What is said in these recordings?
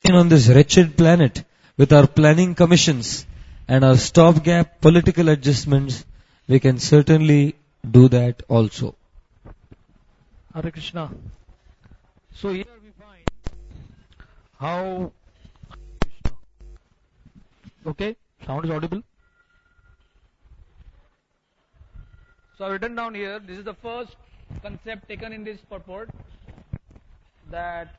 on this wretched planet with our planning commissions and our stopgap political adjustments, we can certainly do that also. Hare Krishna. So here we find how Krishna. Okay, sound is audible. So I've written down here, this is the first concept taken in this purport, that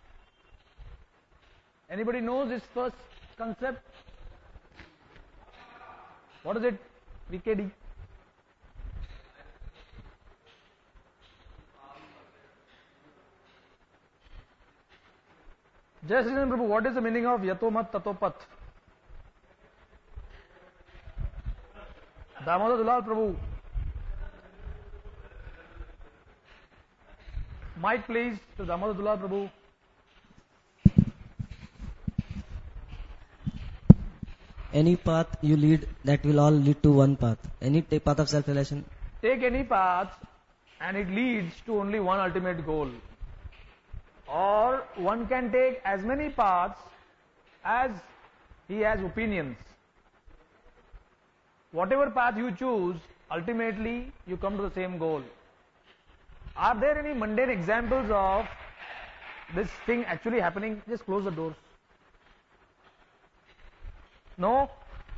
anybody knows this first concept? What is it? VKD. Jai Sri Ram Prabhu, what is the meaning of Yatomat Tatopat? Damodar Dulal Prabhu. Mic please to Damodar Dulal Prabhu. Any path you lead, that will all lead to one path. Any path of self-realization. Take any path and it leads to only one ultimate goal. Or one can take as many paths as he has opinions. Whatever path you choose, ultimately you come to the same goal. Are there any mundane examples of this thing actually happening? Just close the doors. No?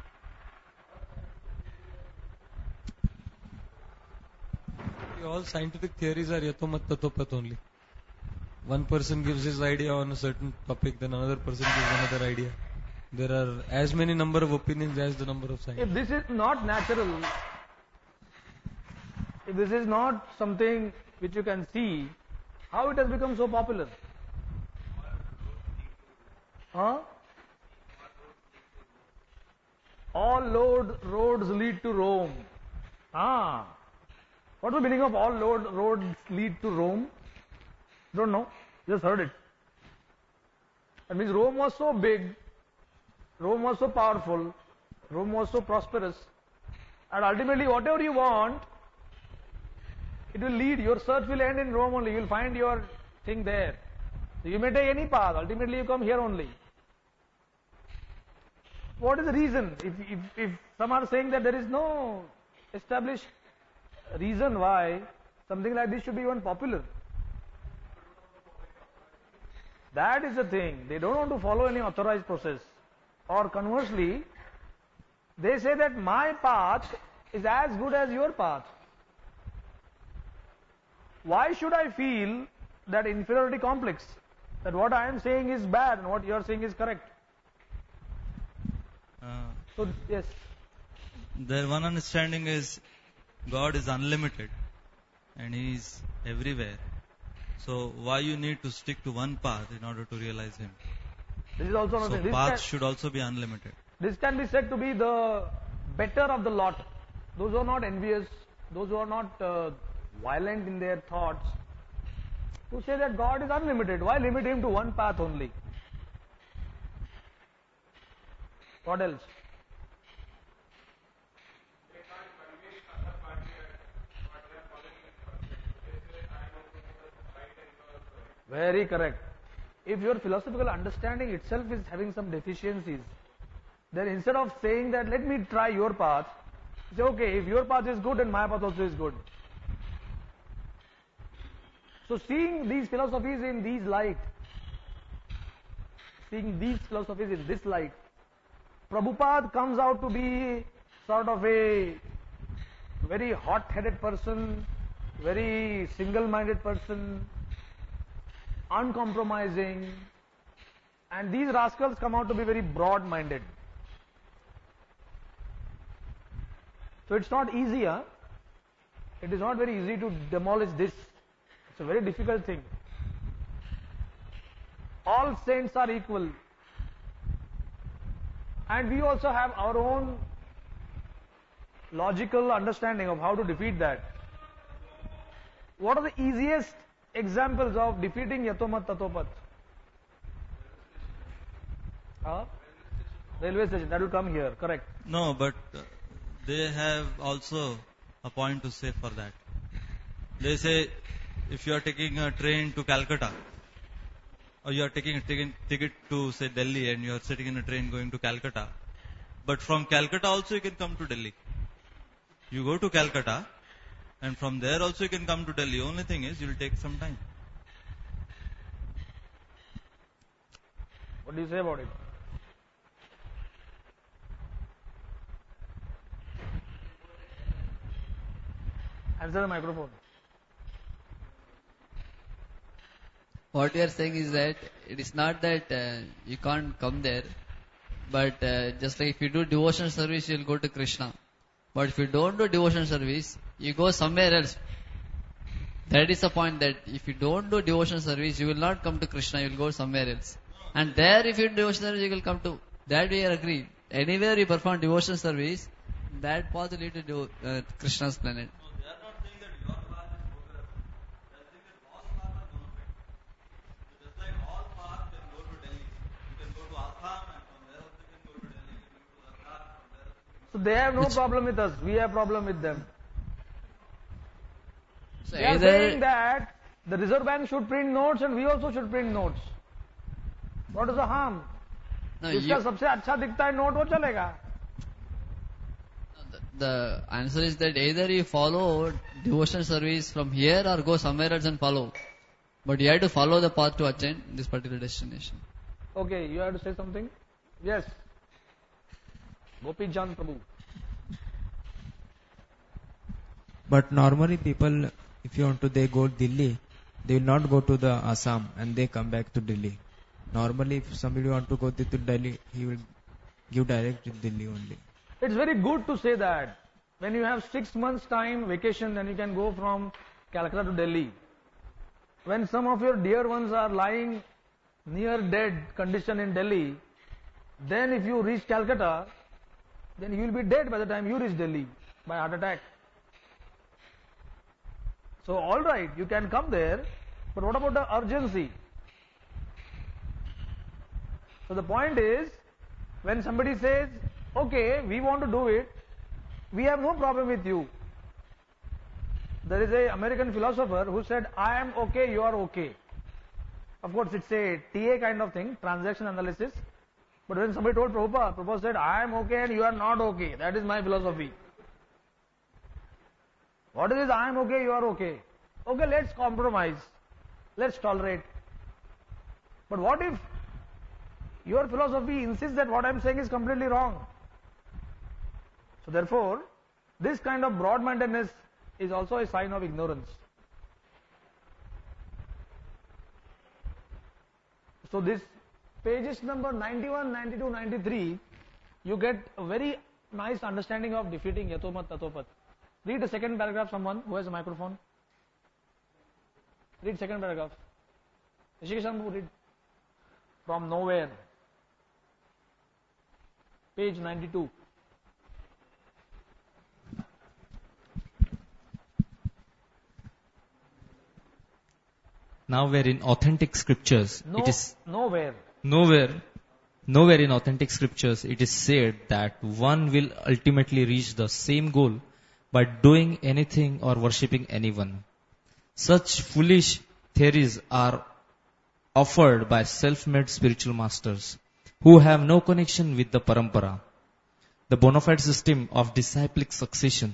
All scientific theories are Yatomat Tatopat only. One person gives his idea on a certain topic, then another person gives another idea. There are as many number of opinions as the number of scientists. If this is not natural, if this is not something which you can see, how it has become so popular? Huh? All roads lead to Rome. What's the meaning of all roads lead to Rome? Don't know. Just heard it. That means Rome was so big, Rome was so powerful, Rome was so prosperous, and ultimately whatever you want, it will lead. Your search will end in Rome only. You will find your thing there. So you may take any path. Ultimately you come here only. What is the reason? If some are saying that there is no established reason why something like this should be even popular. That is the thing. They don't want to follow any authorized process. Or conversely, they say that my path is as good as your path. Why should I feel that inferiority complex? That what I am saying is bad and what you are saying is correct. So, yes. Their one understanding is God is unlimited and He is everywhere. So why you need to stick to one path in order to realize Him? This is also so paths should also be unlimited. This can be said to be the better of the lot. Those who are not envious, those who are not violent in their thoughts, to say that God is unlimited. Why limit Him to one path only? What else? Very correct. If your philosophical understanding itself is having some deficiencies, then instead of saying that let me try your path, say okay, if your path is good then my path also is good. So seeing these philosophies in these light, seeing these philosophies in this light, Prabhupada comes out to be sort of a very hot-headed person, very single-minded person, uncompromising, and these rascals come out to be very broad-minded. So it's not easy, It is not very easy to demolish this. It's a very difficult thing. All saints are equal. And we also have our own logical understanding of how to defeat that. What are the easiest examples of defeating Yatomat Tatopat? Railway station, that will come here, correct. No, but they have also a point to say for that. They say if you are taking a train to Calcutta or you are taking a ticket to say Delhi and you are sitting in a train going to Calcutta. But from Calcutta also you can come to Delhi. You go to Calcutta and from there also you can come to Delhi. Only thing is you will take some time. What do you say about it? Answer the microphone. What you are saying is that it is not that you can't come there, but just like if you do devotion service, you will go to Krishna. But if you don't do devotion service, you go somewhere else. That is the point, that if you don't do devotion service, you will not come to Krishna, you will go somewhere else. And there if you do devotion service, you will come to, that we are agreed. Anywhere you perform devotion service, that path will lead to Krishna's planet. No, they are not saying that your path is progress. They are saying that all paths are benefit. So just like all paths can go to Delhi. You can go to Assam and from there also you can go to Delhi. You can go to Ladakh, from there also you can So they have no problem with us. We have problem with them. So They are saying that the Reserve Bank should print notes and we also should print notes. What is the harm? no, जिसका सबसे अच्छा दिखता है note वो चलेगा. the answer is that either you follow devotion service from here or go somewhere else and follow. But you have to follow the path to attain this particular destination. Okay, you have to say something? Yes. Gopi Chand Prabhu. But normally people, if you want to, they go Delhi, they will not go to the Assam and they come back to Delhi. Normally, if somebody want to go to Delhi, he will give direct to Delhi only. It's very good to say that. When you have 6 months time vacation, then you can go from Calcutta to Delhi. When some of your dear ones are lying near dead condition in Delhi, then if you reach Calcutta, then you will be dead by the time you reach Delhi by heart attack. So alright, you can come there, but what about the urgency? So the point is, when somebody says, okay, we want to do it, we have no problem with you. There is an American philosopher who said, I am okay, you are okay. Of course, it's a TA kind of thing, transaction analysis. But when somebody told Prabhupada, Prabhupada said, I am okay and you are not okay. That is my philosophy. What is this, I am okay, you are okay? Okay, let's compromise. Let's tolerate. But what if your philosophy insists that what I am saying is completely wrong? So therefore, this kind of broad-mindedness is also a sign of ignorance. So this pages number 91, 92, 93, you get a very nice understanding of defeating Yatomat Tatopat. Read the second paragraph, someone who has a microphone. Read second paragraph. Rishikesh, read. From nowhere. Page 92. Now where in authentic scriptures, No, it is nowhere. nowhere in authentic scriptures it is said that one will ultimately reach the same goal by doing anything or worshipping anyone. Such foolish theories are offered by self-made spiritual masters who have no connection with the parampara, the bona fide system of disciplic succession.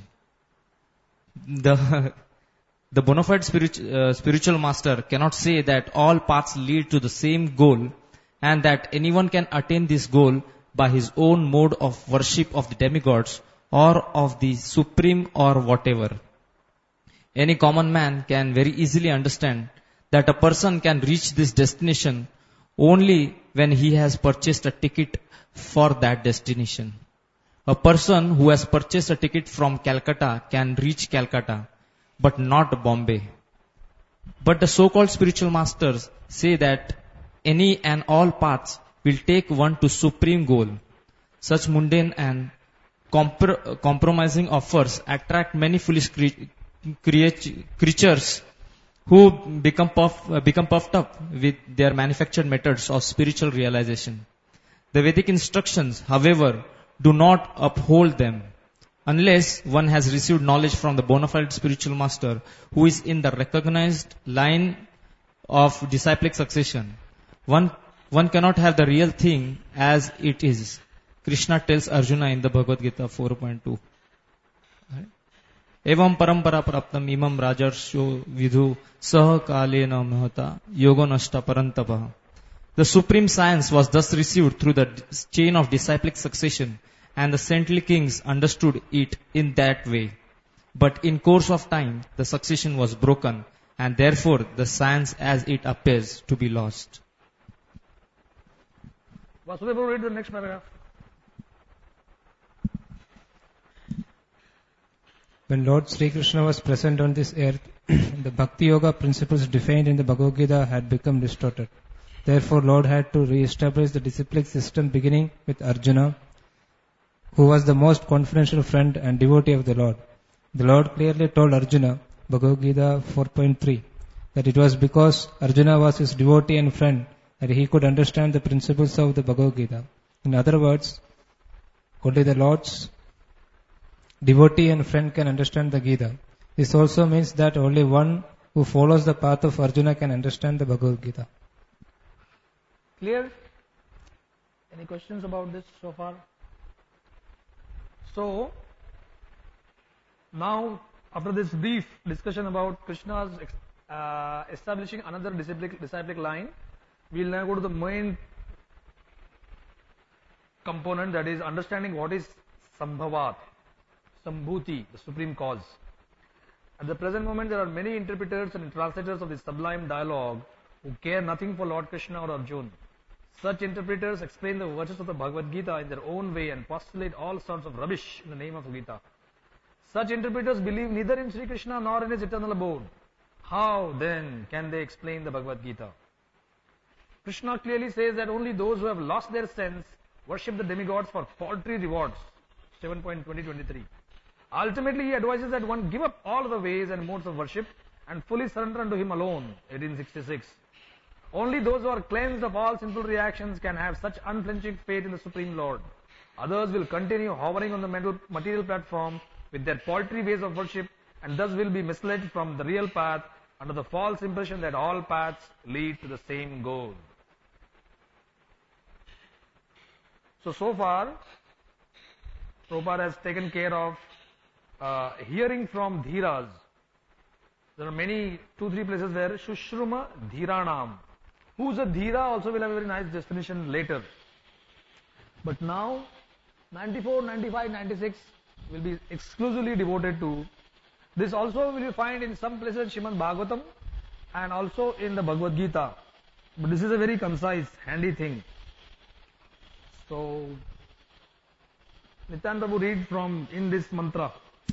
The bona fide spiritual master cannot say that all paths lead to the same goal and that anyone can attain this goal by his own mode of worship of the demigods or of the supreme or whatever. Any common man can very easily understand that a person can reach this destination only when he has purchased a ticket for that destination. A person who has purchased a ticket from Calcutta can reach Calcutta, but not Bombay. But the so-called spiritual masters say that any and all paths will take one to supreme goal. Such mundane and compromising offers attract many foolish creatures who become puffed up with their manufactured methods of spiritual realization. The Vedic instructions, however, do not uphold them. Unless one has received knowledge from the bona fide spiritual master who is in the recognized line of disciplic succession, one cannot have the real thing as it is. Krishna tells Arjuna in the Bhagavad Gita 4.2. Evam parampara praptam imam rajarsho vidhu sah kalena mahata yoga nashta parantapah. The supreme science was thus received through the chain of disciplic succession, and the saintly kings understood it in that way. But in course of time, the succession was broken, and therefore the science as it appears to be lost. Vasudeva, read the next paragraph. When Lord Sri Krishna was present on this earth, the Bhakti Yoga principles defined in the Bhagavad Gita had become distorted. Therefore, Lord had to re-establish the disciplic system beginning with Arjuna, who was the most confidential friend and devotee of the Lord. The Lord clearly told Arjuna, Bhagavad Gita 4.3, that it was because Arjuna was his devotee and friend that he could understand the principles of the Bhagavad Gita. In other words, only the Lord's devotee and friend can understand the Gita. This also means that only one who follows the path of Arjuna can understand the Bhagavad Gita. Clear? Any questions about this so far? So, now after this brief discussion about Krishna's establishing another disciplic line, we will now go to the main component, that is understanding what is Sambhavat, Sambhuti, the supreme cause. At the present moment, there are many interpreters and translators of this sublime dialogue who care nothing for Lord Krishna or Arjuna. Such interpreters explain the virtues of the Bhagavad Gita in their own way and postulate all sorts of rubbish in the name of Gita. Such interpreters believe neither in Sri Krishna nor in his eternal abode. How then can they explain the Bhagavad Gita? Krishna clearly says that only those who have lost their sense worship the demigods for paltry rewards. 7.2023. Ultimately, he advises that one give up all the ways and modes of worship and fully surrender unto him alone. 1866. Only those who are cleansed of all sinful reactions can have such unflinching faith in the Supreme Lord. Others will continue hovering on the material platform with their paltry ways of worship and thus will be misled from the real path under the false impression that all paths lead to the same goal. So far, Prabhupada has taken care of hearing from Dhiras. There are many, 2-3 places where Shushruma Dhiranam. Who's a Dhira also will have a very nice definition later. But now, 94, 95, 96 will be exclusively devoted to this. Also will you find in some places Srimad Bhagavatam and also in the Bhagavad Gita. But this is a very concise, handy thing. So, Nityan Prabhu read from in this mantra.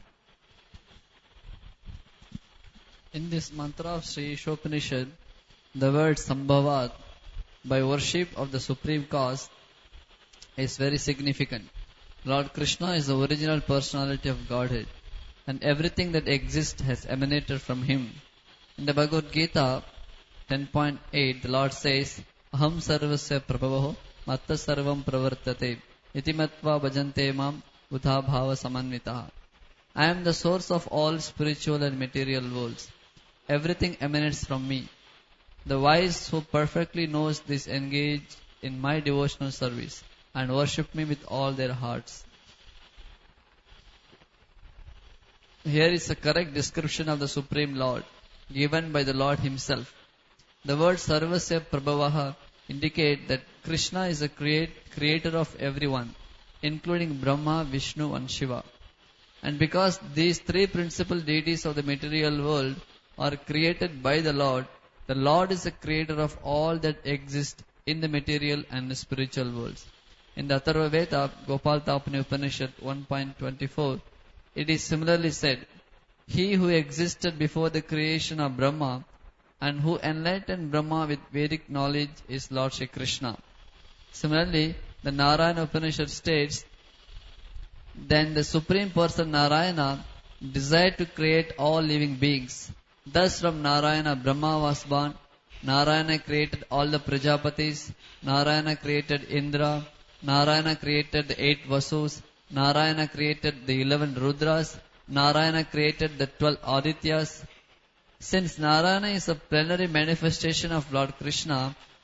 In this mantra of Sri Ishopanishad, the word Sambhavat, by worship of the Supreme Cause, is very significant. Lord Krishna is the original personality of Godhead, and everything that exists has emanated from Him. In the Bhagavad Gita 10.8, the Lord says, Aham sarvasya prabhavaho matta sarvam pravartate iti matva bhajante mam buddha bhava samanvitaha. I am the source of all spiritual and material worlds. Everything emanates from me. The wise who perfectly knows this engage in my devotional service and worship me with all their hearts. Here is a correct description of the Supreme Lord given by the Lord Himself. The word Sarvasya Prabhavaha indicate that Krishna is the creator of everyone, including Brahma, Vishnu and Shiva. And because these three principal deities of the material world are created by the Lord is the creator of all that exist in the material and the spiritual worlds. In the Atharva Veda, Gopaltapani Upanishad 1.24, it is similarly said, He who existed before the creation of Brahma and who enlightened Brahma with Vedic knowledge is Lord Shri Krishna. Similarly, the Narayana Upanishad states, Then the Supreme Person Narayana desired to create all living beings. Thus from Narayana Brahma was born, Narayana created all the Prajapatis, Narayana created Indra, Narayana created the 8 Vasus, Narayana created the 11 Rudras, Narayana created the 12 Adityas. Since Narayana is a plenary manifestation of Lord Krishna,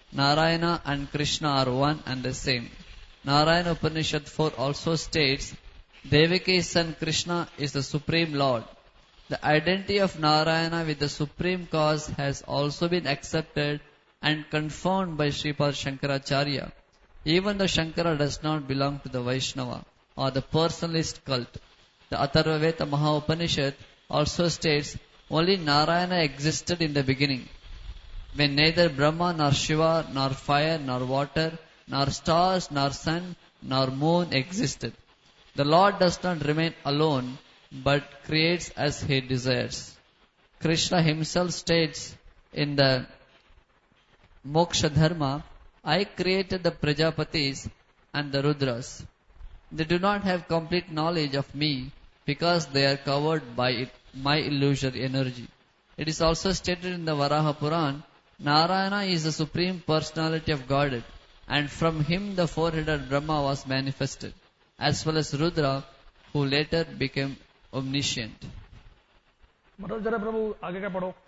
Narayana and Krishna are one and the same. Narayana Upanishad 4 also states, Devaki's son Krishna is the Supreme Lord. The identity of Narayana with the Supreme Cause has also been accepted and confirmed by Sripad Shankaracharya. Even though Shankara does not belong to the Vaishnava or the personalist cult, the Atharvaveda Maha-Upanishad also states only Narayana existed in the beginning, when neither Brahma nor Shiva nor fire nor water nor stars nor sun nor moon existed. The Lord does not remain alone but creates as He desires. Krishna Himself states in the Moksha Dharma, I created the Prajapatis and the Rudras. They do not have complete knowledge of me because they are covered by my illusory energy. It is also stated in the Varaha Puran, Narayana is the Supreme Personality of Godhead, and from him the four-headed Brahma was manifested, as well as Rudra, who later became omniscient. मतलब जरा प्रभु आगे का पढ़ो.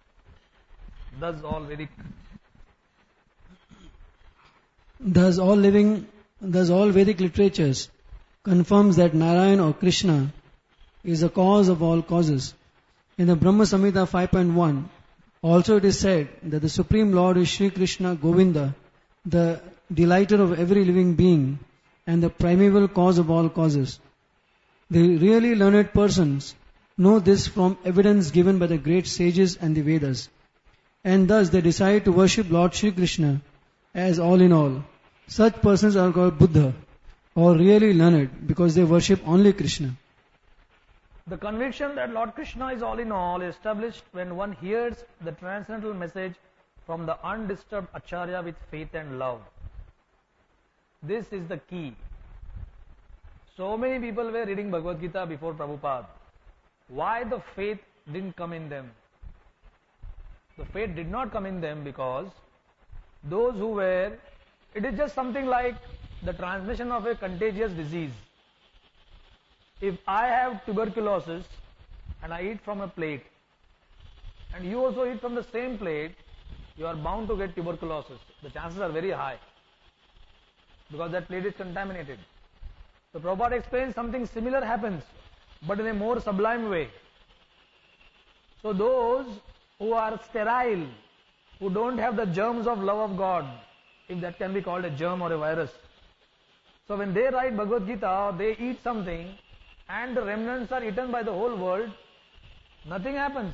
Thus all Vedic literatures confirms that Narayan or Krishna is the cause of all causes. In the Brahma Samhita 5.1, also it is said that the Supreme Lord is Sri Krishna Govinda, the delighter of every living being and the primeval cause of all causes. The really learned persons know this from evidence given by the great sages and the Vedas. And thus they decide to worship Lord Sri Krishna as all in all. Such persons are called Buddha, or really learned, because they worship only Krishna. The conviction that Lord Krishna is all in all is established when one hears the transcendental message from the undisturbed Acharya with faith and love. This is the key. So many people were reading Bhagavad Gita before Prabhupada. Why the faith didn't come in them? The faith did not come in them because those who were, it is just something like the transmission of a contagious disease. If I have tuberculosis and I eat from a plate, and you also eat from the same plate, you are bound to get tuberculosis. The chances are very high because that plate is contaminated. So Prabhupada explains something similar happens, but in a more sublime way. So those who are sterile, who don't have the germs of love of God, if that can be called a germ or a virus. So when they write Bhagavad Gita, they eat something and the remnants are eaten by the whole world, nothing happens.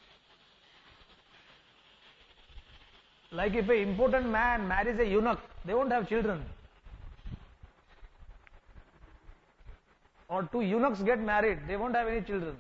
Like if an important man marries a eunuch, they won't have children. Or two eunuchs get married, they won't have any children.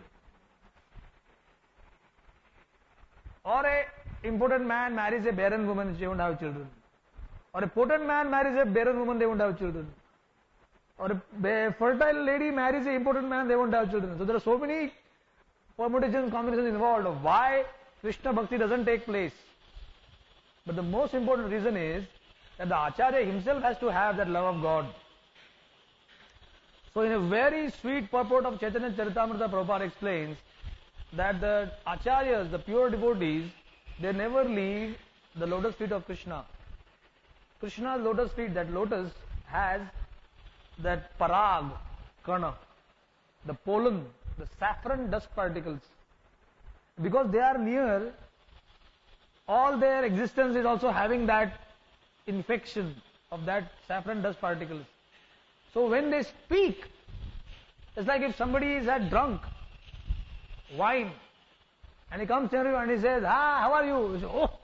Or a important man marries a barren woman, she won't have children. Or a potent man marries a barren woman, they won't have children. Or a fertile lady marries an important man, they won't have children. So there are so many permutations, combinations involved of why Krishna Bhakti doesn't take place. But the most important reason is that the Acharya himself has to have that love of God. So in a very sweet purport of Chaitanya Charitamrita, Prabhupada explains that the Acharyas, the pure devotees, they never leave the lotus feet of Krishna. Krishna's lotus feet, that lotus has that parag, kana, the pollen, the saffron dust particles. Because they are near, all their existence is also having that infection of that saffron dust particles. So when they speak, it's like if somebody is had drunk wine and he comes near you and he says, how are you? You say, oh,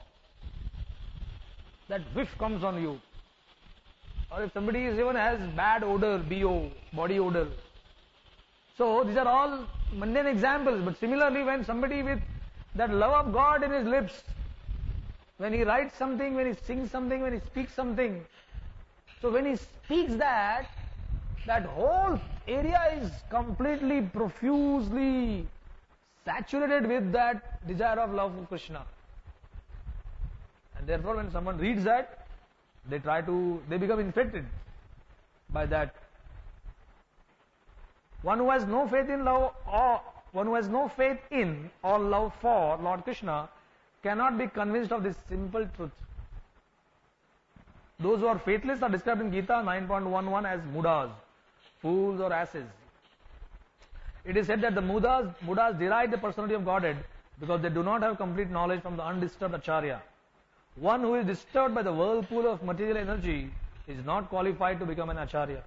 that whiff comes on you. Or if somebody is even has bad odor, BO, body odor. So these are all mundane examples, but similarly when somebody with that love of God in his lips, when he writes something, when he sings something, when he speaks something, so when he speaks that whole area is completely, profusely saturated with that desire of love for Krishna. And therefore when someone reads that, they become infected by that. One who has no faith in love or one who has no faith in or love for Lord Krishna cannot be convinced of this simple truth. Those who are faithless are described in Gita 9.11 as mudas, fools or asses. It is said that the mudas deride the personality of Godhead because they do not have complete knowledge from the undisturbed acharya. One who is disturbed by the whirlpool of material energy is not qualified to become an acharya.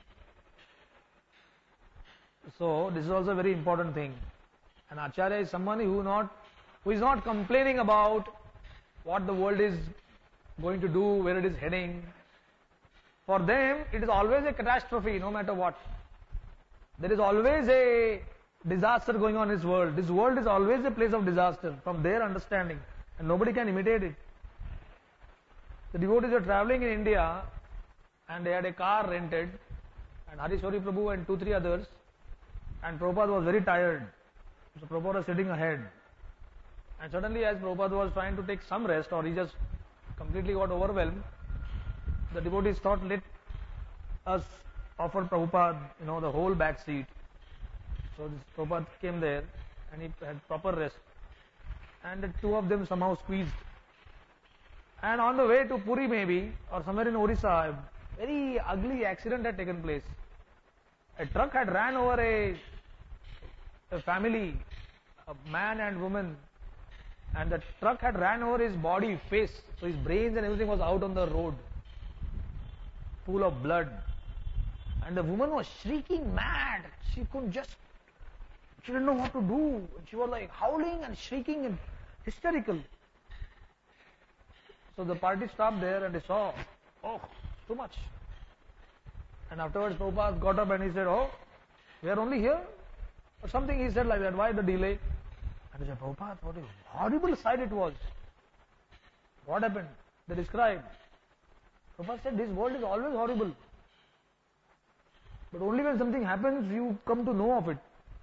So this is also a very important thing. An acharya is someone who is not complaining about what the world is going to do, where it is heading. For them, it is always a catastrophe, no matter what. There is always a disaster going on in this world. This world is always a place of disaster from their understanding, and nobody can imitate it. The devotees were traveling in India and they had a car rented, and Harishwari Prabhu and 2-3 others, and Prabhupada was very tired. So Prabhupada was sitting ahead. And suddenly, as Prabhupada was trying to take some rest, or he just completely got overwhelmed, the devotees thought, let us offer Prabhupada, the whole back seat. So this Prabhupada came there and he had proper rest. And the two of them somehow squeezed. And on the way to Puri maybe, or somewhere in Orissa, a very ugly accident had taken place. A truck had ran over a family, a man and woman, and the truck had ran over his body, face, so his brains and everything was out on the road, full of blood. And the woman was shrieking mad. She didn't know what to do. She was like howling and shrieking and hysterical. So the party stopped there and they saw, too much. And afterwards Prabhupada got up and he said, we are only here? Or something he said like that, why the delay? And he said, Prabhupada, what a horrible sight it was. What happened? They described. Prabhupada said, this world is always horrible. But only when something happens, you come to know of it.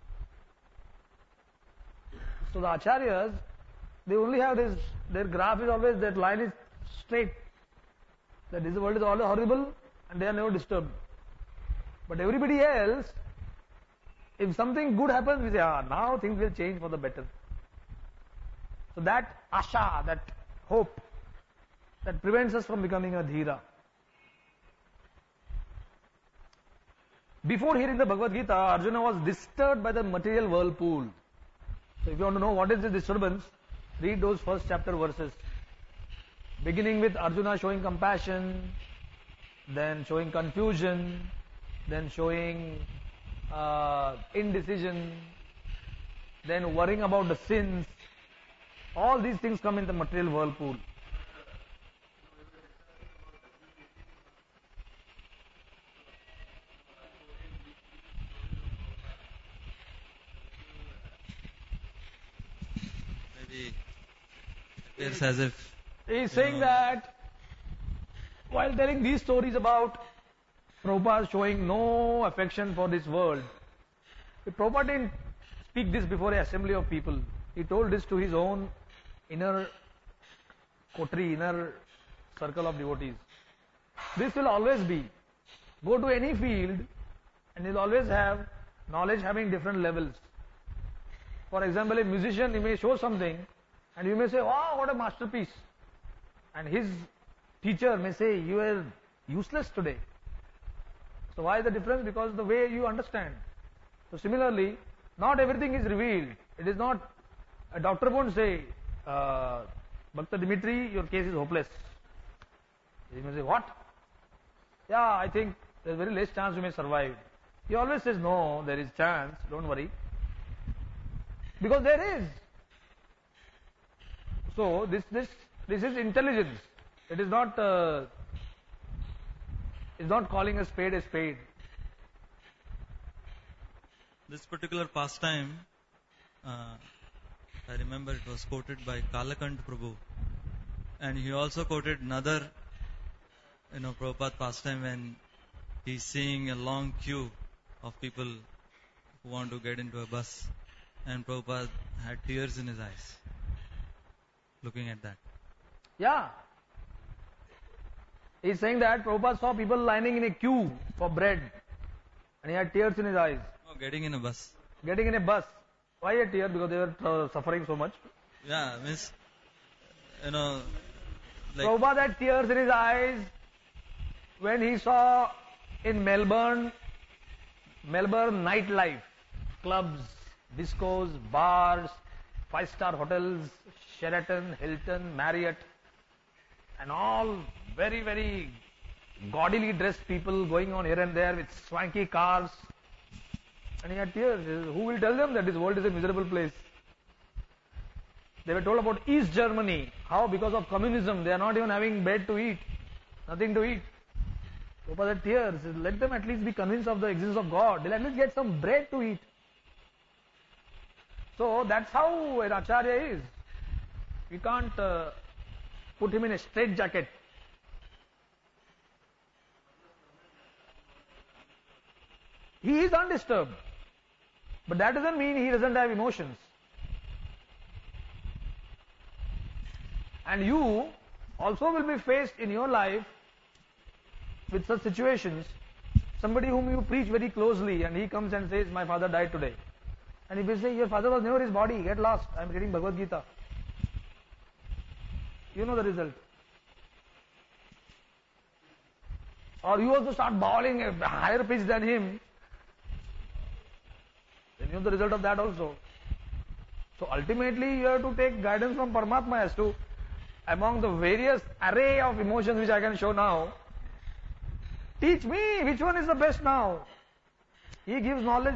So the acharyas, they only have this, their graph is always, that line is straight. That this world is always horrible and they are never disturbed. But everybody else, if something good happens, we say, now things will change for the better. So that asha, that hope, that prevents us from becoming a dhira. Before hearing the Bhagavad Gita, Arjuna was disturbed by the material whirlpool. So if you want to know what is the disturbance, read those first chapter verses. Beginning with Arjuna showing compassion, then showing confusion, then showing indecision, then worrying about the sins. All these things come in the material whirlpool. Maybe it appears as if he is saying that while telling these stories about Prabhupada showing no affection for this world, Prabhupada didn't speak this before an assembly of people. He told this to his own inner coterie, inner circle of devotees. This will always be. Go to any field and you'll always have knowledge having different levels. For example, a musician, he may show something and you may say, wow, what a masterpiece. And his teacher may say, you are useless today. So why is the difference? Because the way you understand. So similarly, not everything is revealed. It is not, a doctor won't say, Bhakta Dimitri, your case is hopeless. He may say, what? Yeah, I think there is very less chance you may survive. He always says, no, there is chance, don't worry. Because there is. So this is intelligence. It is not calling a spade a spade. This particular pastime, I remember it was quoted by Kalakant Prabhu, and he also quoted another, Prabhupada pastime when he's seeing a long queue of people who want to get into a bus, and Prabhupada had tears in his eyes looking at that. Yeah. He's saying that Prabhupada saw people lining in a queue for bread and he had tears in his eyes. Oh, getting in a bus. Getting in a bus. Why a tear? Because they were suffering so much. Yeah, means, like... Prabhupada had tears in his eyes when he saw in Melbourne nightlife, clubs, discos, bars, five-star hotels, Sheraton, Hilton, Marriott, and all very, very gaudily dressed people going on here and there with swanky cars. And he had tears. Who will tell them that this world is a miserable place? They were told about East Germany. How? Because of communism, they are not even having bread to eat. Nothing to eat. Prabhupada had tears. Let them at least be convinced of the existence of God. They'll at least get some bread to eat. So that's how an Acharya is. We can't put him in a straitjacket. He is undisturbed. But that doesn't mean he doesn't have emotions. And you also will be faced in your life with such situations. Somebody whom you preach very closely and he comes and says, my father died today. And if you say, your father was never his body, get lost. I am reading Bhagavad Gita. You know the result. Or you also start bawling a higher pitch than him. Then you know the result of that also. So ultimately you have to take guidance from Paramatma as to, among the various array of emotions which I can show now, teach me which one is the best now. He gives knowledge.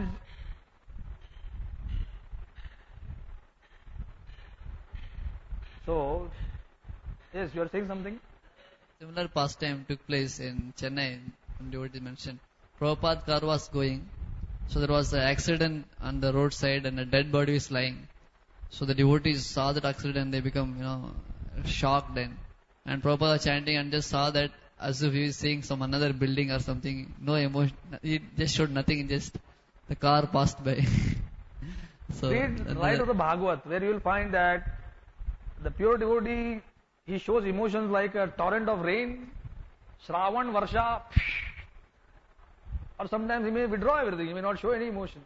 So, yes, you are saying something? Similar pastime took place in Chennai, devotee mentioned. Prabhupada car was going, so there was an accident on the roadside and a dead body is lying. So the devotees saw that accident, they become, shocked and Prabhupada chanting and just saw that as if he was seeing some another building or something. No emotion, he just showed nothing, just the car passed by. So read right of the Bhagavad, where you will find that the pure devotee, he shows emotions like a torrent of rain, Shravan, Varsha, or sometimes he may withdraw everything, he may not show any emotion.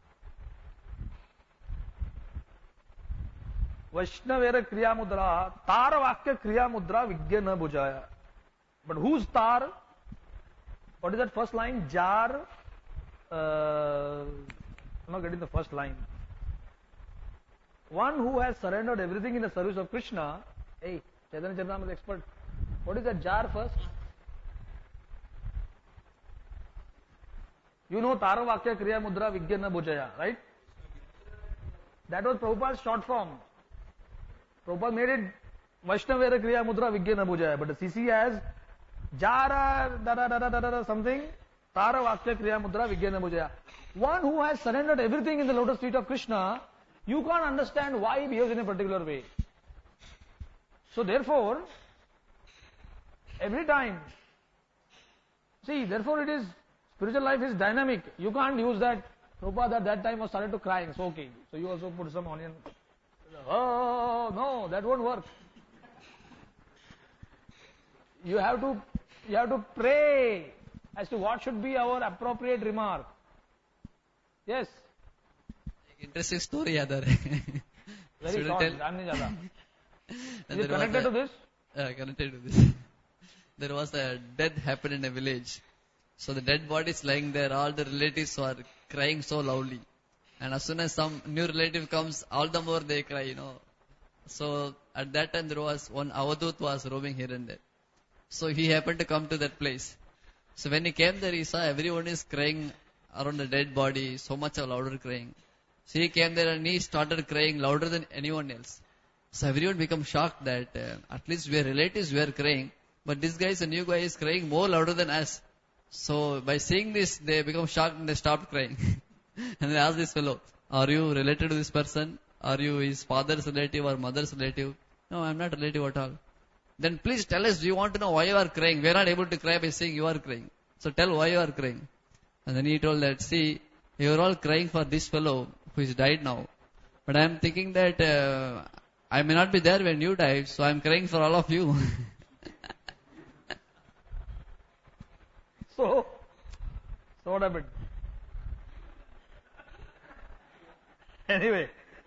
Vaishnavera Kriya Mudra, Tara Vakya Kriya Mudra Vigya na bujaya. But who's Tar? What is that first line? Jar. I'm not getting the first line. One who has surrendered everything in the service of Krishna. Hey, Chaitanya Charitamrita expert. What is that jar first? You know Tara Vakya Kriya Mudra Vigya na bujaya, right? That was Prabhupada's short form. Prabhupada made it Vaishnavera Kriya Mudra Vigya na bujaya, but the CC has Jara da da da da da da something, Tara Vakya Kriya Mudra Vigya na bujaya. One who has surrendered everything in the lotus feet of Krishna, you can't understand why he behaves in a particular way. So therefore, every time, see, therefore it is, spiritual life is dynamic. You can't use that, Prabhupada at that time was started to crying, so okay, so you also put some onion. Oh, no, that won't work. You have to pray as to what should be our appropriate remark. Yes. Interesting story, other. Very short. Is it connected to this? Connected to this. There was a death happened in a village. So the dead body is lying there. All the relatives were crying so loudly. And as soon as some new relative comes, all the more they cry, So at that time there was one Avadut was roaming here and there. So he happened to come to that place. So when he came there, he saw everyone is crying around the dead body, so much of louder crying. So he came there and he started crying louder than anyone else. So everyone became shocked that at least we are relatives, we are crying, but this guy is a new guy is crying more louder than us. So by seeing this, they become shocked and they stopped crying. And they asked this fellow, are you related to this person? Are you his father's relative or mother's relative? No, I am not relative at all. Then please tell us, do you want to know why you are crying? We are not able to cry by saying you are crying. So tell why you are crying. And then he told that, see, you are all crying for this fellow who is died now. But I am thinking that I may not be there when you die, so I am crying for all of you. So what happened? Anyway,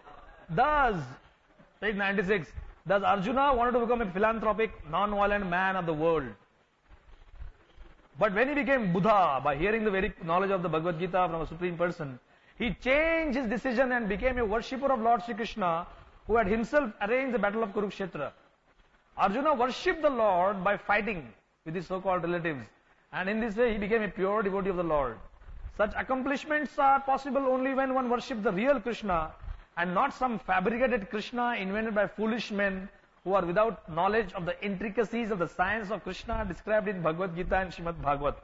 page 96, does Arjuna wanted to become a philanthropic, non-violent man of the world? But when he became Buddha, by hearing the very knowledge of the Bhagavad Gita from a Supreme Person, he changed his decision and became a worshipper of Lord Sri Krishna, who had himself arranged the battle of Kurukshetra. Arjuna worshipped the Lord by fighting with his so-called relatives. And in this way, he became a pure devotee of the Lord. Such accomplishments are possible only when one worships the real Krishna and not some fabricated Krishna invented by foolish men who are without knowledge of the intricacies of the science of Krishna described in Bhagavad Gita and Srimad Bhagavat.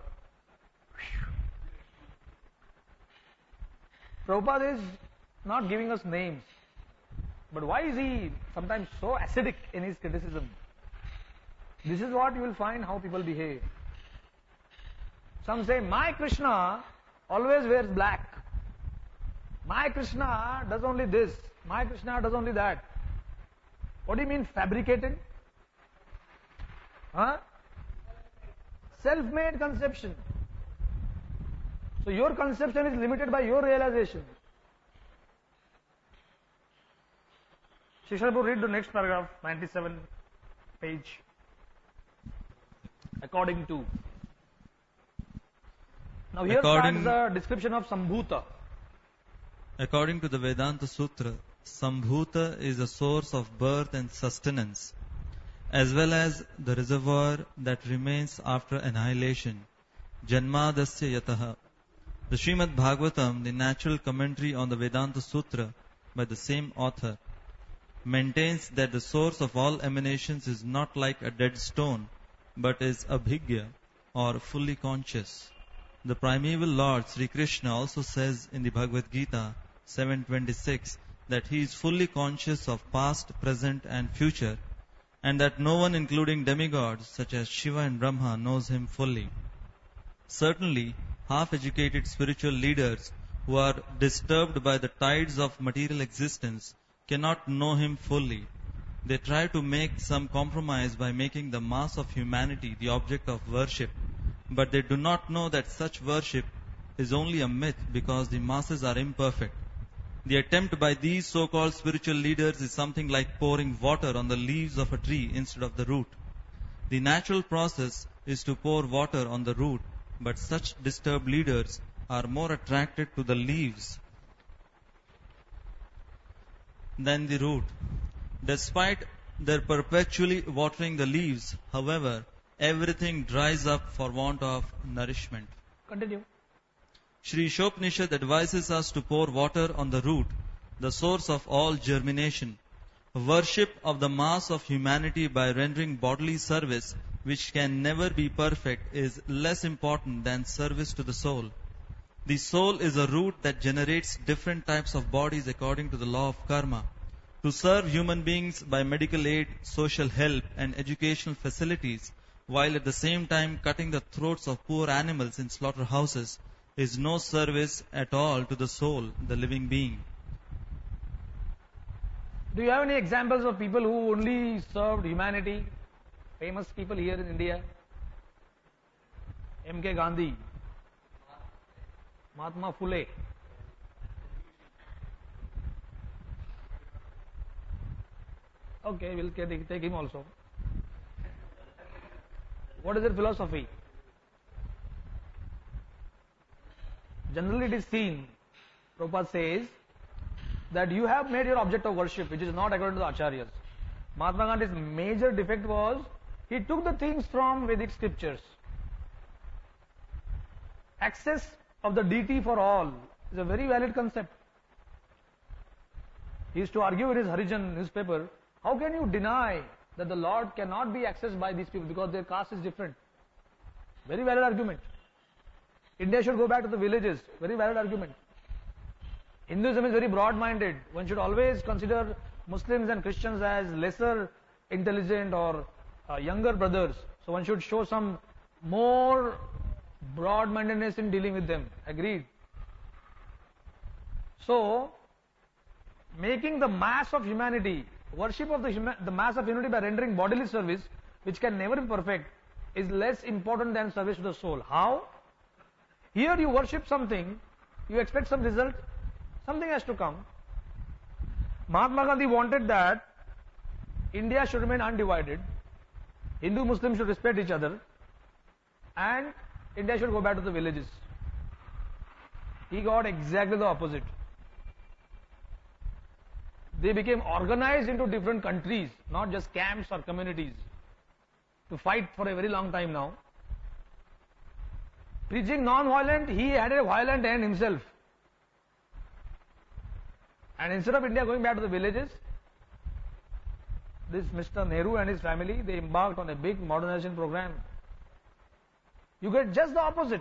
Prabhupada is not giving us names. But why is he sometimes so acidic in his criticism? This is what you will find how people behave. Some say, my Krishna always wears black. My Krishna does only this. My Krishna does only that. What do you mean fabricated? Huh? Self-made conception. So your conception is limited by your realization. Shishra, read the next paragraph, 97 page. According to. Now here starts the description of Sambhuta. According to the Vedanta Sutra, Sambhuta is a source of birth and sustenance, as well as the reservoir that remains after annihilation. Janmadasya yataha. The Srimad Bhagavatam, the natural commentary on the Vedanta Sutra by the same author, maintains that the source of all emanations is not like a dead stone, but is abhigya, or fully conscious. The primeval Lord Sri Krishna also says in the Bhagavad Gita 7:26 that he is fully conscious of past, present and future, and that no one including demigods such as Shiva and Brahma knows him fully. Certainly, half-educated spiritual leaders who are disturbed by the tides of material existence cannot know him fully. They try to make some compromise by making the mass of humanity the object of worship, but they do not know that such worship is only a myth because the masses are imperfect. The attempt by these so-called spiritual leaders is something like pouring water on the leaves of a tree instead of the root. The natural process is to pour water on the root, but such disturbed leaders are more attracted to the leaves than the root. Despite their perpetually watering the leaves, however, everything dries up for want of nourishment. Continue. Sri Ishopanishad advises us to pour water on the root, the source of all germination. Worship of the mass of humanity by rendering bodily service, which can never be perfect, is less important than service to the soul. The soul is a root that generates different types of bodies according to the law of karma. To serve human beings by medical aid, social help and educational facilities, while at the same time cutting the throats of poor animals in slaughterhouses, is no service at all to the soul, the living being. Do you have any examples of people who only served humanity? Famous people here in India? M.K. Gandhi, Mahatma Phule. Okay, we'll take him also. What is their philosophy? Generally it is seen, Prabhupada says, that you have made your object of worship, which is not according to the Acharyas. Mahatma Gandhi's major defect was, he took the things from Vedic scriptures. Access of the deity for all is a very valid concept. He used to argue in his Harijan newspaper, how can you deny that the Lord cannot be accessed by these people because their caste is different? Very valid argument. India should go back to the villages. Very valid argument. Hinduism is very broad-minded. One should always consider Muslims and Christians as lesser intelligent or younger brothers. So one should show some more broad-mindedness in dealing with them. Agreed. So, making the mass of humanity, worship of the mass of humanity by rendering bodily service, which can never be perfect, is less important than service to the soul. How? Here you worship something, you expect some result, something has to come. Mahatma Gandhi wanted that India should remain undivided, Hindu Muslims should respect each other, and India should go back to the villages. He got exactly the opposite. They became organized into different countries, not just camps or communities, to fight for a very long time now. Preaching non-violent, he had a violent end himself. And instead of India going back to the villages, this Mr. Nehru and his family, they embarked on a big modernization program. You get just the opposite.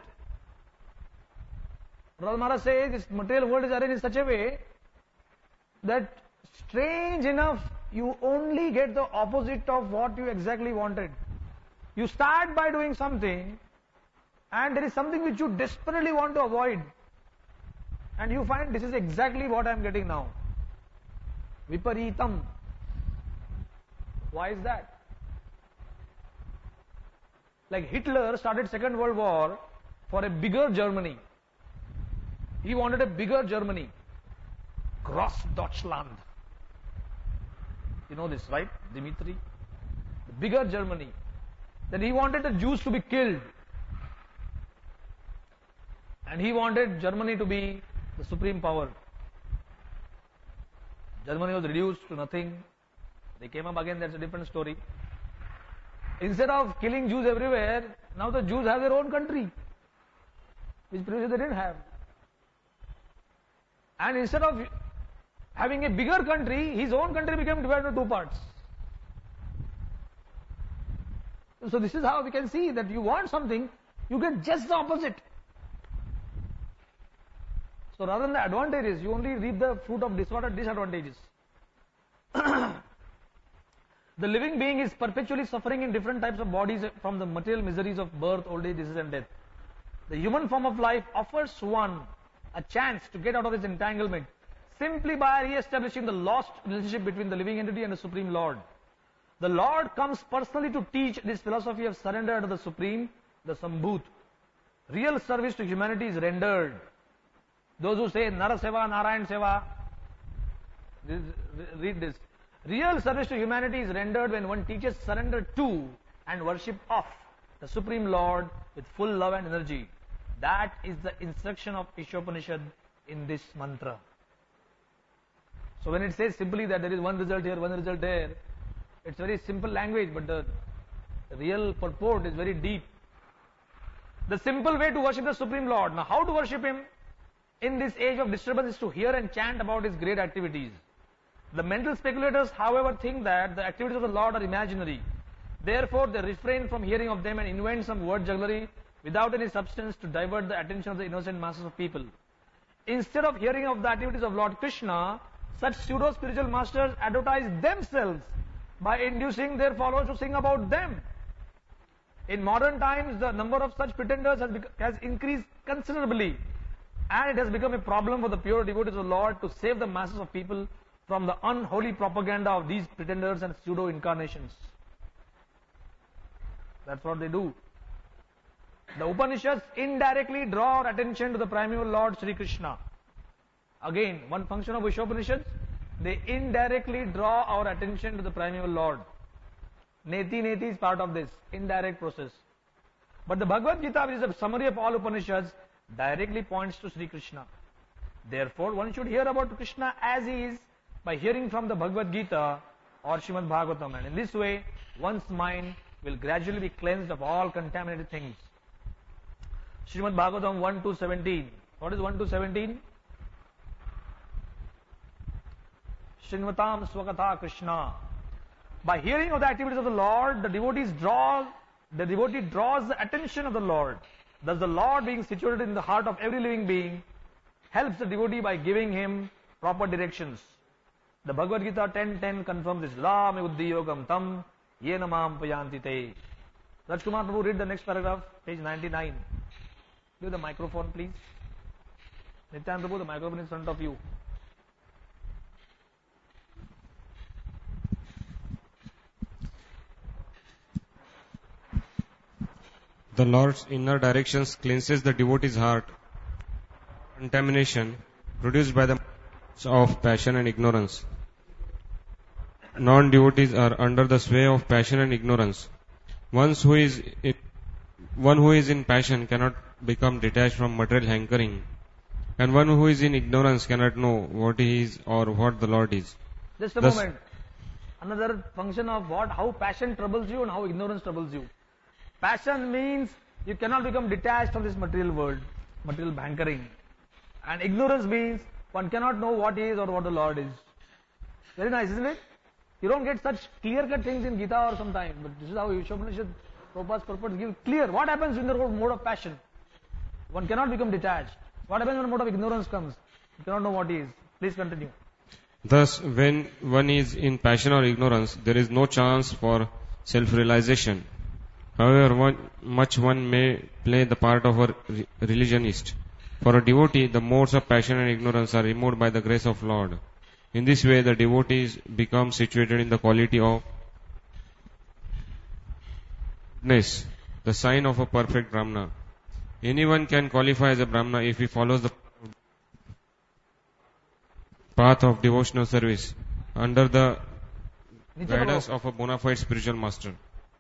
Radha Maharaj says this material world is arranged in such a way that strange enough, you only get the opposite of what you exactly wanted. You start by doing something and there is something which you desperately want to avoid. And you find this is exactly what I am getting now. Viparitam. Why is that? Like Hitler started Second World War for a bigger Germany. He wanted a bigger Germany. Grossdeutschland. You know this, right, Dimitri? The bigger Germany. Then he wanted the Jews to be killed. And he wanted Germany to be the supreme power. Germany was reduced to nothing. They came up again, that's a different story. Instead of killing Jews everywhere, now the Jews have their own country, which previously they didn't have. And instead of having a bigger country, his own country became divided into two parts. So this is how we can see that you want something, you get just the opposite. So rather than the advantages, you only reap the fruit of disadvantages. The living being is perpetually suffering in different types of bodies from the material miseries of birth, old age, disease and death. The human form of life offers one a chance to get out of this entanglement simply by re-establishing the lost relationship between the living entity and the Supreme Lord. The Lord comes personally to teach this philosophy of surrender to the Supreme, the Sambhut. Real service to humanity is rendered. Those who say Nara Seva, Narayan Seva, read this. Real service to humanity is rendered when one teaches surrender to and worship of the Supreme Lord with full love and energy. That is the instruction of Ishopanishad in this mantra. So when it says simply that there is one result here, one result there, it's very simple language, but the real purport is very deep. The simple way to worship the Supreme Lord. Now how to worship Him in this age of disturbance is to hear and chant about His great activities. The mental speculators, however, think that the activities of the Lord are imaginary. Therefore, they refrain from hearing of them and invent some word jugglery without any substance to divert the attention of the innocent masses of people. Instead of hearing of the activities of Lord Krishna, such pseudo-spiritual masters advertise themselves by inducing their followers to sing about them. In modern times, the number of such pretenders has increased considerably, and it has become a problem for the pure devotees of the Lord to save the masses of people from the unholy propaganda of these pretenders and pseudo-incarnations. That's what they do. The Upanishads indirectly draw our attention to the primeval Lord Sri Krishna. Again, one function of Upanishads, they indirectly draw our attention to the primeval Lord. Neti Neti is part of this indirect process. But the Bhagavad Gita, which is a summary of all Upanishads, directly points to Sri Krishna. Therefore, one should hear about Krishna as he is by hearing from the Bhagavad Gita or Srimad Bhagavatam. And in this way, one's mind will gradually be cleansed of all contaminated things. Srimad Bhagavatam 1-17. What is 1-17? Srinvatam Swakatha Krishna. By hearing of the activities of the Lord, the devotee draws the attention of the Lord. Thus the Lord, being situated in the heart of every living being, helps the devotee by giving him proper directions. The Bhagavad Gita 10:10 confirms this. La me buddhi yogam tam yena mam payanti te. Rajkumar Prabhu, read the next paragraph, page 99. Give the microphone, please. Nityan Prabhu, the microphone is in front of you. The Lord's inner directions cleanses the devotee's heart. Contamination produced by the of passion and ignorance. Non-devotees are under the sway of passion and ignorance. One who is one who is in passion cannot become detached from material hankering, and one who is in ignorance cannot know what he is or what the Lord is. Just a Thus- moment. Another function of how passion troubles you and how ignorance troubles you. Passion means you cannot become detached from this material world, material hankering. And ignorance means one cannot know what he is or what the Lord is. Very nice, isn't it? You don't get such clear-cut things in Gita or sometime, but this is how Ishopanishad, Prabhupada's purport give clear. What happens in the mode of passion? One cannot become detached. What happens when the mode of ignorance comes? You cannot know what he is. Please continue. Thus, when one is in passion or ignorance, there is no chance for self-realization. However, much one may play the part of a religionist. For a devotee, the modes of passion and ignorance are removed by the grace of Lord. In this way, the devotees become situated in the quality of goodness, the sign of a perfect Brahmana. Anyone can qualify as a Brahmana if he follows the path of devotional service under the guidance of a bona fide spiritual master.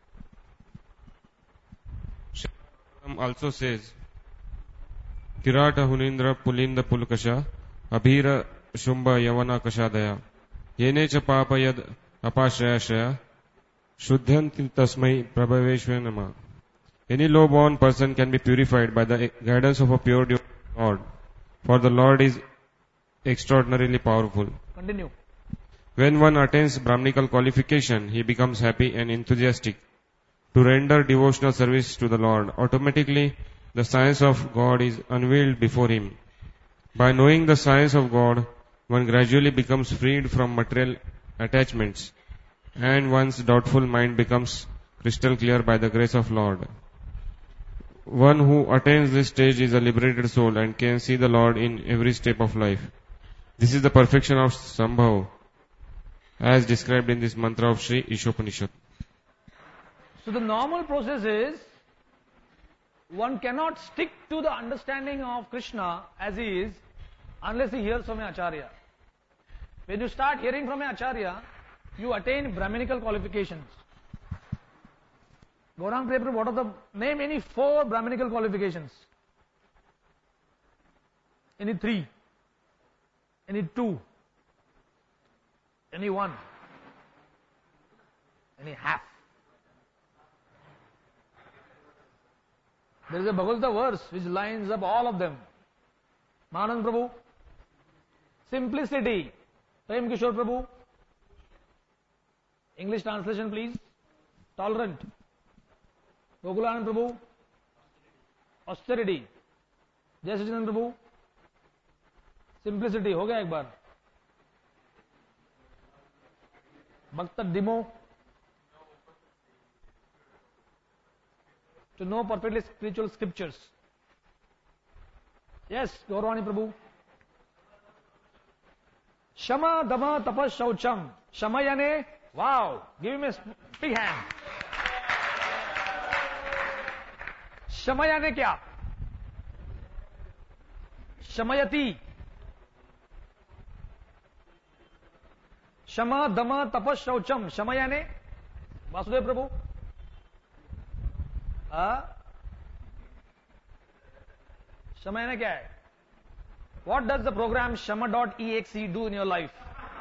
Shri also says, Kirata Hunindra Pulinda Pulkasha Abhira Shumba Yavana Kashadaya Yene cha Papa Yad Apashraya Shaya Shuddhanti Tasmai Prabhaveshwaya Nama. Any low-born person can be purified by the guidance of a pure Lord, for the Lord is extraordinarily powerful. Continue. When one attains Brahminical qualification, he becomes happy and enthusiastic to render devotional service to the Lord. Automatically, the science of God is unveiled before him. By knowing the science of God, one gradually becomes freed from material attachments, and one's doubtful mind becomes crystal clear by the grace of Lord. One who attains this stage is a liberated soul and can see the Lord in every step of life. This is the perfection of Sambhav, as described in this mantra of Sri Ishopanishad. So the normal process is, one cannot stick to the understanding of Krishna as he is unless he hears from an Acharya. When you start hearing from an Acharya, you attain Brahminical qualifications. Gaurang Prabhu, what are the, name any 4 Brahminical qualifications? Any 3? Any 2? Any 1? Any half? There is a Bhagavad Gita verse which lines up all of them. Manand Prabhu, simplicity. Prem Kishore Prabhu, English translation please. Tolerant. Gokulanand Prabhu, austerity. Jai Sachidanand Prabhu, simplicity. हो गया एक बार. Bhakta Dimo, to know perfectly spiritual scriptures. Yes, Gauravani Prabhu. Shama, Dama, Tapas, Shaucham. Shama yane, wow, give him a big hand. Shama yane kya? Shamayati. Shama, Dama, Tapas, Shaucham. Shama yane? Vasudev Prabhu. Shama yane kya hai? What does the program Shama.exe do in your life?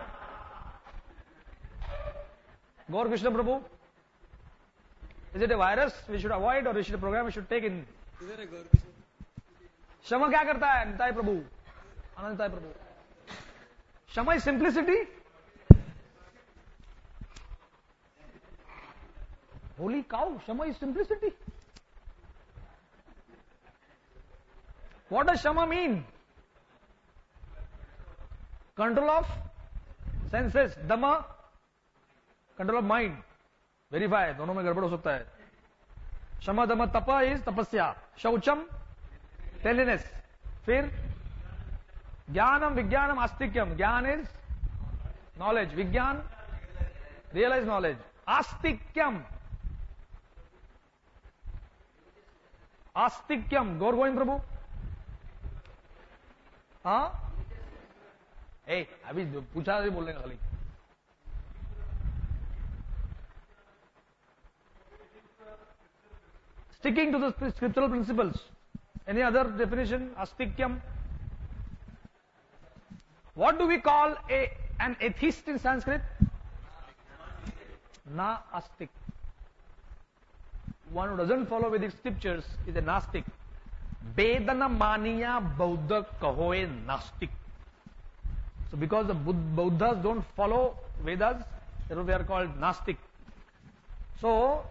Gaur Krishna Prabhu? Is it a virus we should avoid or is it a program we should take in? Shama kya karta hai? Nitai Prabhu. Anantai Prabhu. Shama is simplicity. Holy cow, Shama is simplicity. What does Shama mean? Control of senses. Dama, control of mind. Verify, दोनों में गड़बड़ हो सकता है. Shama Dama Tapa is tapasya. Shaucham, cleanliness. फिर Jnanam Vijnanam Astikyam. Jnana is knowledge. Vijnan, realize knowledge. Astikyam. Astikyam. Gaur Govind Prabhu. हाँ? ए, अभी पूछा नहीं बोलने का खाली. sticking to the scriptural principles. Any other definition? Astikyam. What do we call an atheist in Sanskrit? Na-astik. One who doesn't follow Vedic scriptures is a Nastik. Vedana maniya Bauddha kahoe Nastik. So because the Buddhas don't follow Vedas, therefore they are called Nastik. So,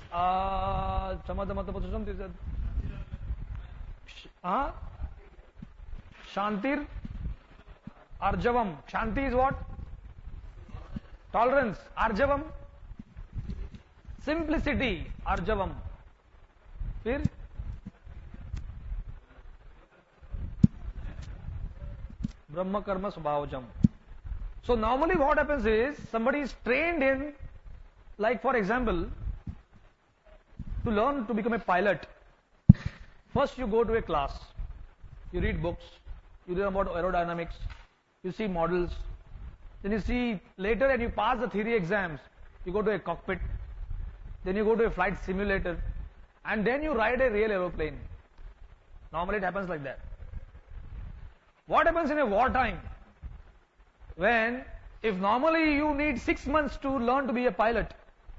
Shantir Arjavam. Shanti is what? Tolerance. Arjavam. Simplicity. Arjavam. Fir? Brahma Karma Subhavajam. So normally what happens is, somebody is trained in, like for example, to learn to become a pilot. First you go to a class, you read books, you learn about aerodynamics, you see models, then you see later and you pass the theory exams, you go to a cockpit, then you go to a flight simulator, and then you ride a real aeroplane. Normally it happens like that. What happens in a wartime? When, if normally you need 6 months to learn to be a pilot,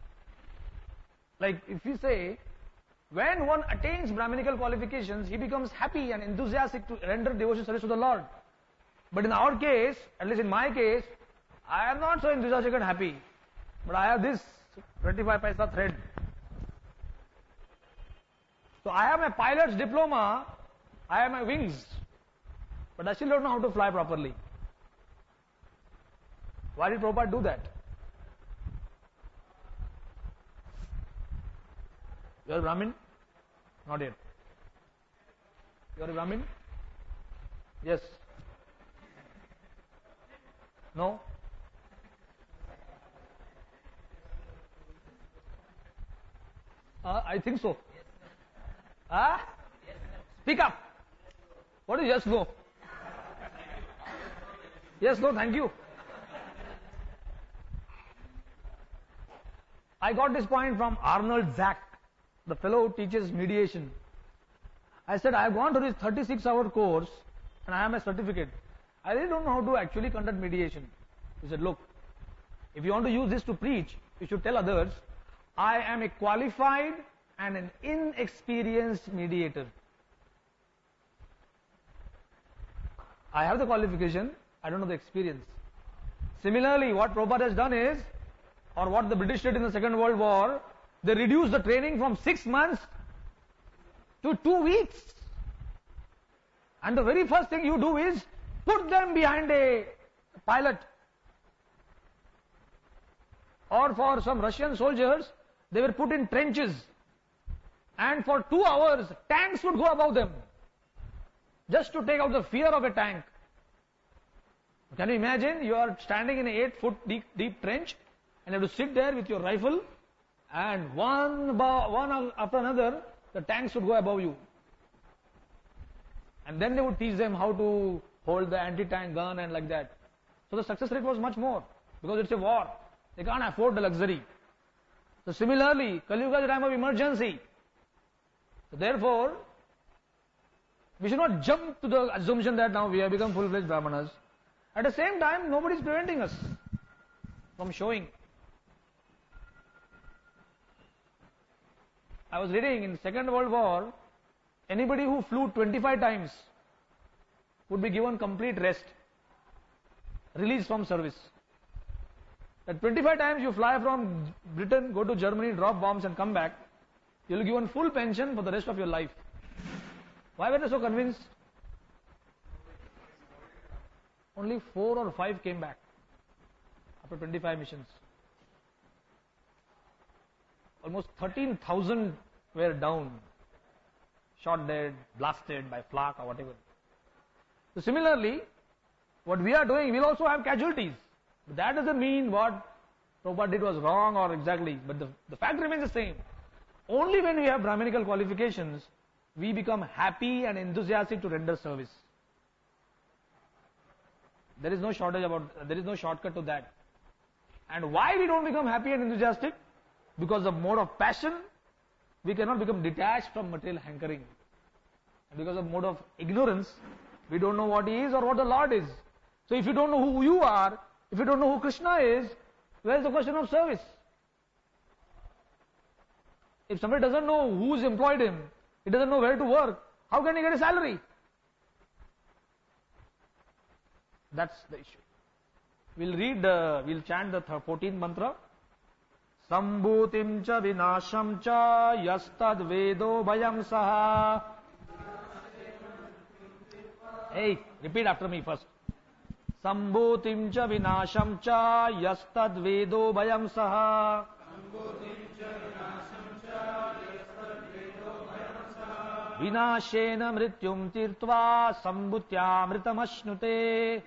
like if you say, when one attains Brahminical qualifications, he becomes happy and enthusiastic to render devotional service to the Lord. But in our case, at least in my case, I am not so enthusiastic and happy. But I have this 25 paisa thread. So I have my pilot's diploma, I have my wings, but I still don't know how to fly properly. Why did Prabhupada do that? You are a Brahmin? Not yet. You are a Brahmin? Yes. No? I think so. Ah? Speak up. What is yes, no? Yes, no, thank you. I got this point from Arnold Zack, the fellow who teaches mediation. I said, I have gone to this 36-hour course and I have a certificate. I really don't know how to actually conduct mediation. He said, look, if you want to use this to preach, you should tell others, I am a qualified and an inexperienced mediator. I have the qualification, I don't know the experience. Similarly, what Prabhupada has done is, or what the British did in the Second World War, they reduced the training from 6 months to 2 weeks. And the very first thing you do is put them behind a pilot. Or for some Russian soldiers, they were put in trenches. And for 2 hours, tanks would go above them. Just to take out the fear of a tank. Can you imagine? You are standing in an 8-foot deep trench, and you have to sit there with your rifle, and one after another, the tanks would go above you. And then they would teach them how to hold the anti-tank gun and like that. So the success rate was much more, because it's a war. They can't afford the luxury. So similarly, Kali Yuga is a time of emergency. So therefore, we should not jump to the assumption that now we have become full-fledged Brahmanas. At the same time, nobody is preventing us from showing. I was reading in Second World War, anybody who flew 25 times would be given complete rest, release from service. At 25 times you fly from Britain, go to Germany, drop bombs and come back, you will be given full pension for the rest of your life. Why were they so convinced? Only 4 or 5 came back after 25 missions. Almost 13,000 were down, shot dead, blasted by flak or whatever. So similarly, what we are doing, we'll also have casualties. But that doesn't mean what Prabhupada did was wrong or exactly. But the fact remains the same. Only when we have Brahminical qualifications, we become happy and enthusiastic to render service. There is no shortcut to that. And why we don't become happy and enthusiastic? Because the mode of passion we cannot become detached from material hankering. And because of mode of ignorance, we don't know what He is or what the Lord is. So if you don't know who you are, if you don't know who Krishna is, where is the question of service? If somebody doesn't know who's employed him, he doesn't know where to work, how can he get a salary? That's the issue. We'll chant the 14th mantra. Sambhutim cha vinasham cha yastad vedo bhayam saha. Hey, repeat after me first. Sambhutim cha vinasham cha yastad vedo bhayam saha. Vinashena mrityum tirtva sambhutya mritamashnuте.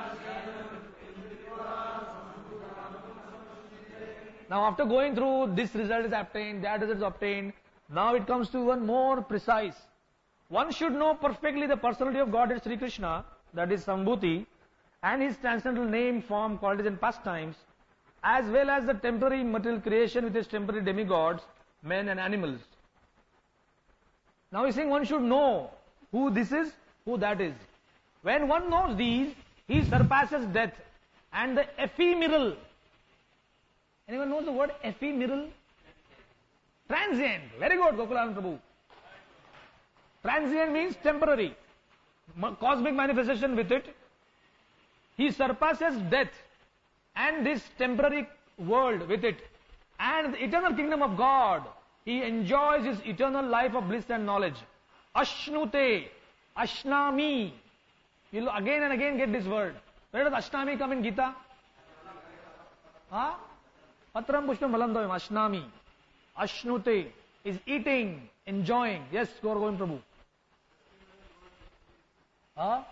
Now after going through this result is obtained, that result is obtained, now it comes to one more precise. One should know perfectly the personality of Godhead Sri Krishna, that is Sambhuti, and His transcendental name, form, qualities and pastimes, as well as the temporary material creation with its temporary demigods, men and animals. Now he's saying one should know who this is, who that is. When one knows these, he surpasses death and the ephemeral. Anyone knows the word ephemeral? Transient. Very good, Gokulanand Prabhu. Transient means temporary. Cosmic manifestation with it. He surpasses death and this temporary world with it. And the eternal kingdom of God. He enjoys his eternal life of bliss and knowledge. Ashnute, Ashnami. You'll again and again get this word. Where does Ashnami come in Gita? Huh? Patram Pushpam Balandavim, Ashnami. Ashnute is eating, enjoying. Yes, Gaur Govind Prabhu. Huh?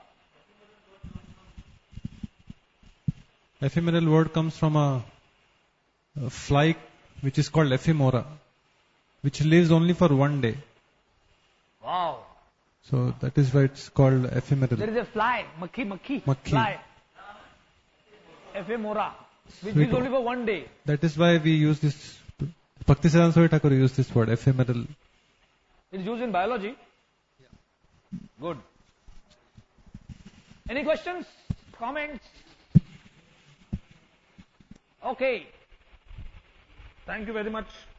Ephemeral word comes from a fly which is called ephemera, which lives only for one day. Wow. So that is why it's called ephemeral. There is a fly, makhi. Fly. Ephemera, which Sweet lives only for one day. That is why we use this. Bhaktisiddhanta Swami Thakur used this word, ephemeral. It's used in biology. Good. Any questions? Comments? Okay. Thank you very much.